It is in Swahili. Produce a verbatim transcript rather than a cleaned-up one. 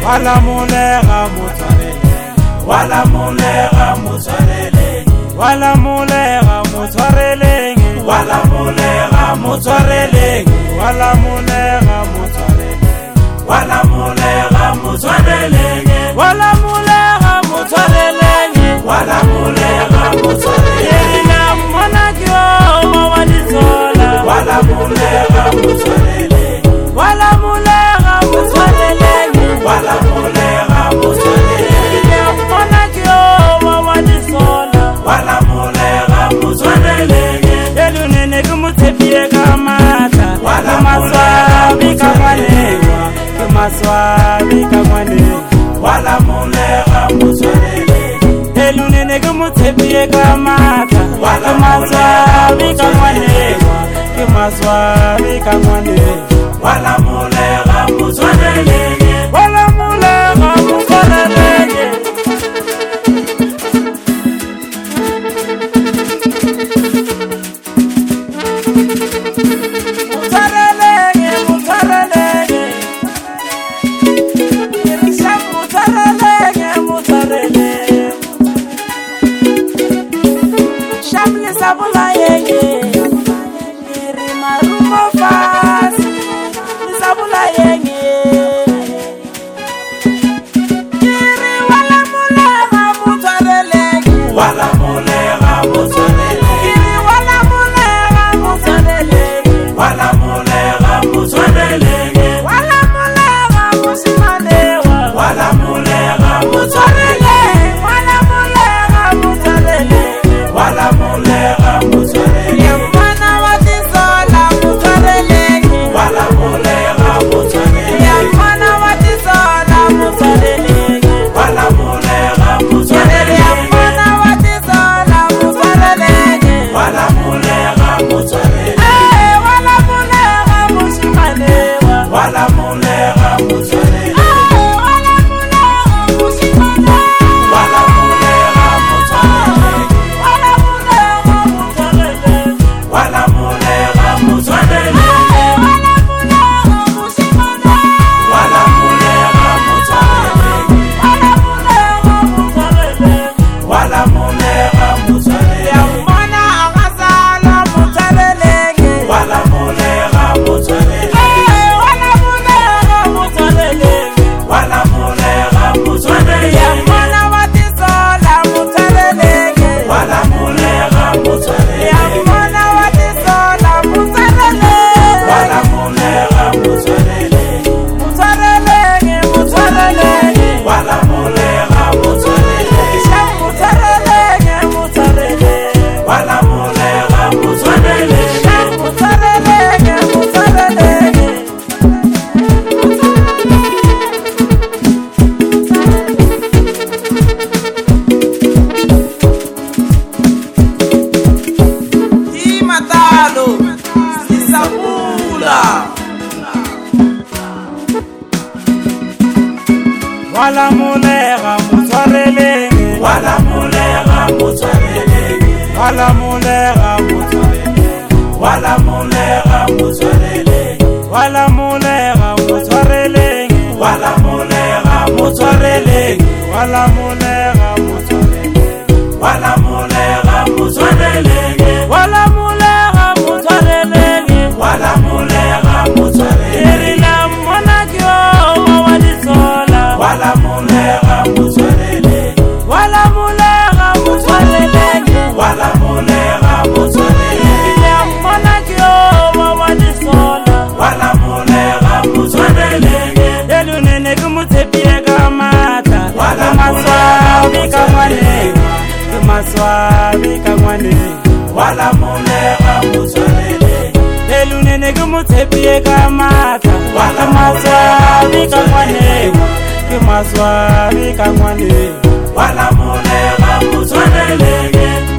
wala mulega motshwarele wala mulega motshwarele wala mulega motshwarele wala mulega motshwarele wala mulega motshwarele wala mulega motshwarele wala mulega motshwarele wala mulega motshwarele ina mona kyo wa disola wala mulega motshwarele wala mulega motshwarele wala mulega motshwarele ina mona kyo wa disola wala mulega motshwarele elunene kumutepie kamata wala maswabi kamwanewa maswabi kamwanewa wala mulega motshwarele elunene kumutepie kamata wala maswabi kamwanewa maswabi kamwanewa wala mulega motshwarele wala mulega motshwarele Sabula yeye, iri marumo fasi. Sabula yeye, iri wala mulega motshwarele, wala mulega motshwarele iri wala mulega motshwarele, wala mulega motshwarele wala mulega mosimanewa, wala mulega motshwarele wala mulega motshwarele, wala mulega motshwarele yamana watisola motshwarele, wala mulega motshwarele yamana watisola motshwarele, wala mulega motshwarele yamana watisola motshwarele, wala mulega motshwarele eh wala mulega mosimanewa, wala mulega motshwarele eh wala mulega mosimanewa, wala mulega motshwarele wala mulega motshwarele, wala mulega motshwarele eh wala mulega mosimanewa, wala mulega motshwarele wala mulega motshwarele, wala mulega motshwarele yamana akasala motshwarele, wala mulega motshwarele eh wala mulega motshwarele, wala mulega motshwarele yamana watisola motshwarele, wala mulega motshwarele yamana watisola motshwarele, wala mulega motshwarele motshwarele, motshwarele, wala mulega motshwarele motshwarele, motshwarele, wala mulega motshwarele motshwarele, motshwarele. Imatalo sisabula wala mulega motshwarele wala mulega motshwarele wala mulega motshwarele wala mulega motshwarele wala mulega motshwarele wala mulega motshwarele wala mulega motshwarele wala mulega motshwarele wala mulega motshwarele wala mulega motshwarele irina mona kyo wa disola wala mulega motshwarele wala mulega motshwarele wala mulega motshwarele ina mona kyo wa disola wala mulega motshwarele elunene kumutepie kamata wala maswabi mulega kamwanewa maswabi kamwanewa wala mulega motshwarele elunene kumutepie kamata wala maswabi kamwanewa maswabi kamwanewa wala mulega motshwarele